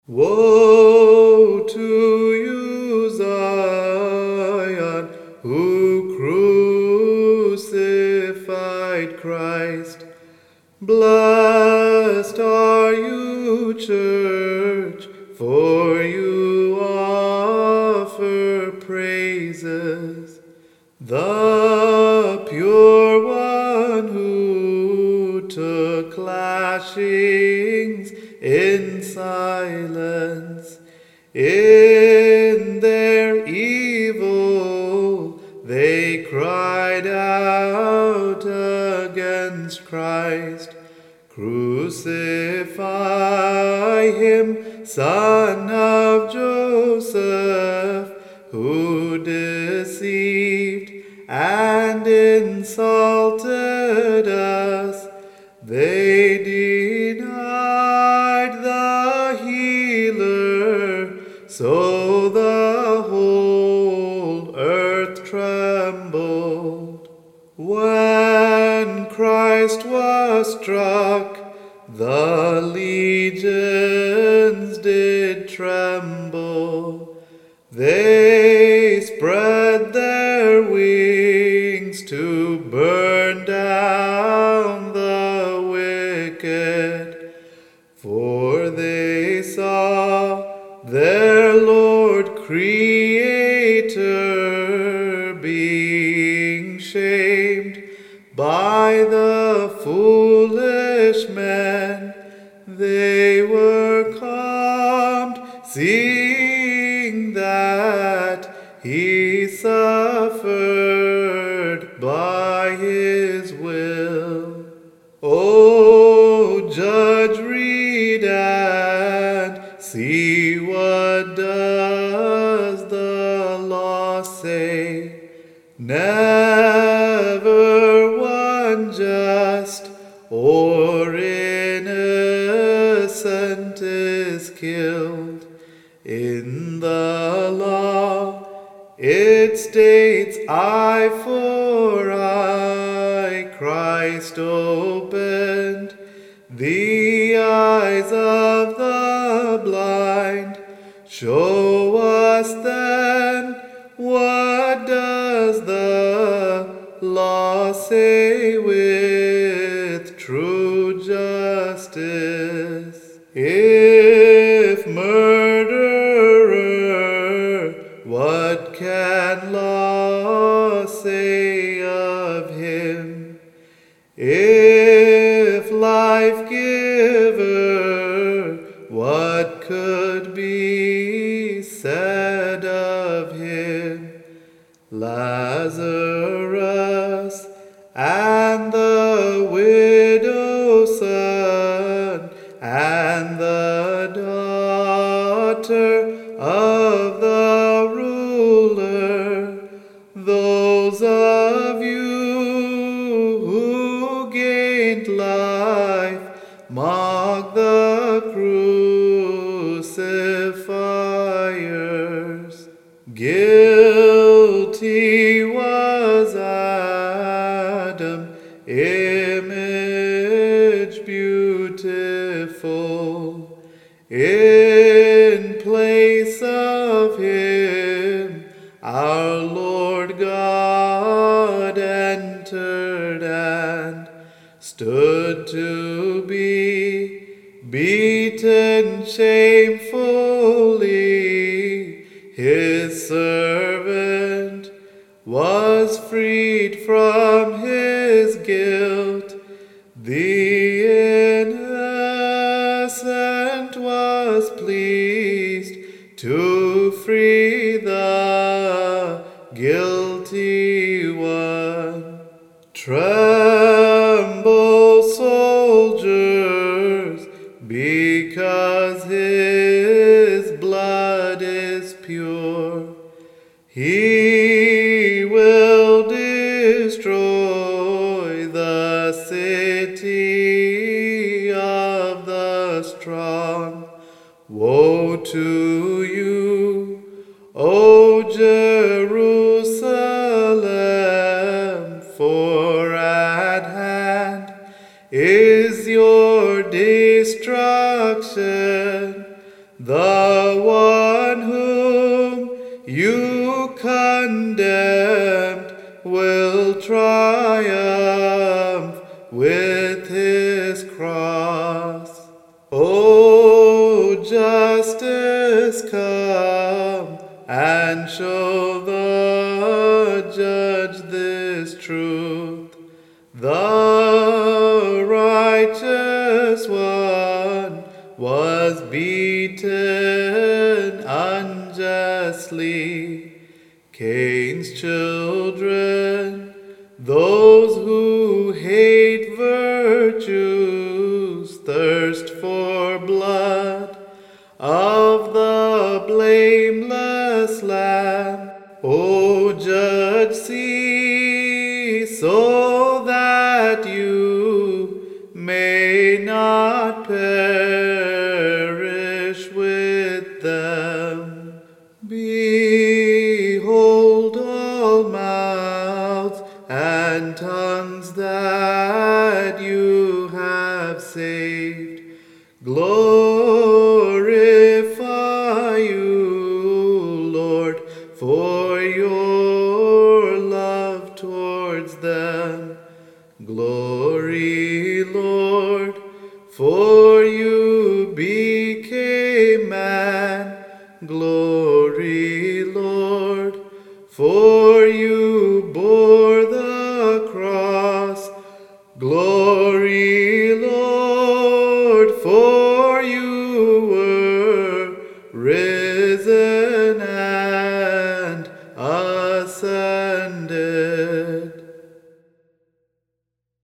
Woe to you, Zion, who crucified Christ. Blessed are you, church, for you offer praises. The pure one who took lashings in silence. In their evil they cried out against Christ. Crucify him, son of Joseph, who deceived and insulted us. They denied the healer, so the whole earth trembled. When Christ was struck, the legions did tremble. They spread their wings to burn down the wicked, for they saw their Lord Creator being shamed by the foolish men. They were calmed, seeing that he suffered by his will. Oh, judge, read, and see, what does the law say? Never one just or innocent is killed. In the law it states eye for eye. Christ opened the eyes of the blind. Show us then, what does the law say with true justice? If murderer, what can law say of him? If life giver, what could be said of him? Lazarus and the widow's son and the daughter of the ruler, those of you who gained life, mock the crucifiers. Guilty was Adam, image beautiful. In place of him, our Lord God entered and stood to be beaten shamefully. His servant was freed from his guilt. The innocent was pleased to free the guilty one. Tremble, soldiers, because his blood is pure. He will destroy the city of the strong. Woe to you, O Jerusalem, for at hand is your destruction. The the one whom you condemned will triumph with his cross. O justice, come and show the judge this truth. The righteous one was beaten unjustly. Cain's children, those who hate virtues, thirst for blood of the blameless Lamb. O judge, see, so that you may not perish with them. Behold all mouths and tongues that you have saved. Glorify you, Lord, for your love towards them. Glory, Lord, for you became man. Glory, Lord, for you bore the cross. Glory,